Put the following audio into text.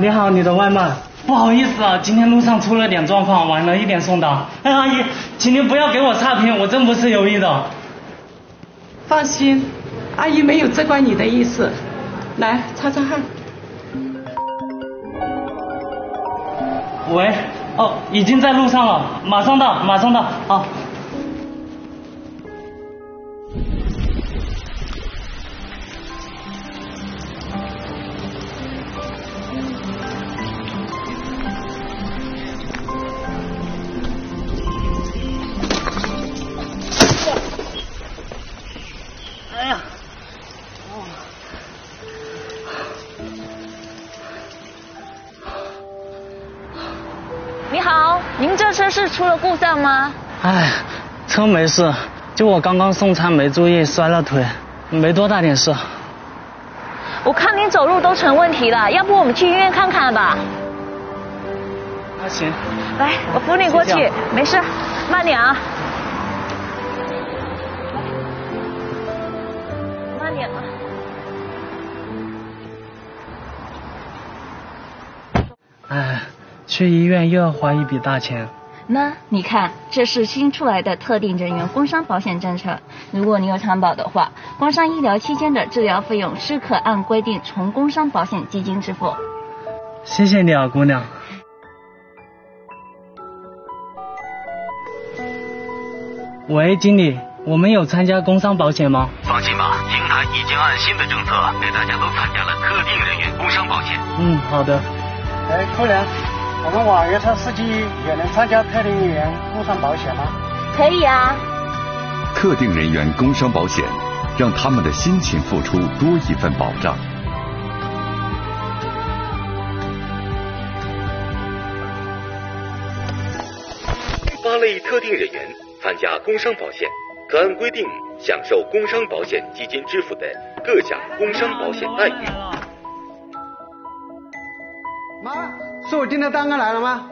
你好，你的外卖。不好意思啊，今天路上出了点状况，晚了一点送达。哎，阿姨，请您不要给我差评，我真不是有意的。 放心，阿姨没有责怪你的意思。来，擦擦汗。 喂，哦，已经在路上了，马上到，马上到，好。哎呀！ 你好，您这车是出了故障吗？ 哎，车没事，就我刚刚送餐没注意摔了腿，没多大点事。 我看您走路都成问题了，要不我们去医院看看吧？ 那行。 来，我扶你过去，没事，慢点啊。慢点啊。 哎，去医院又要花一笔大钱。 那你看，这是新出来的特定人员工伤保险政策。如果你有参保的话，工伤医疗期间的治疗费用是可按规定从工伤保险基金支付。 谢谢你啊，姑娘。喂，经理，我们有参加工伤保险吗？ 放心吧，平台已经按新的政策给大家都参加了特定人员工伤保险。 好的。 哎，姑娘，我们网约车司机也能参加特定人员工伤保险吗？ 可以啊。 特定人员工伤保险，让他们的辛勤付出多一份保障。 8类特定人员参加工伤保险，可按规定享受工伤保险基金支付的各项工伤保险待遇。 妈，是我订的蛋糕来了吗？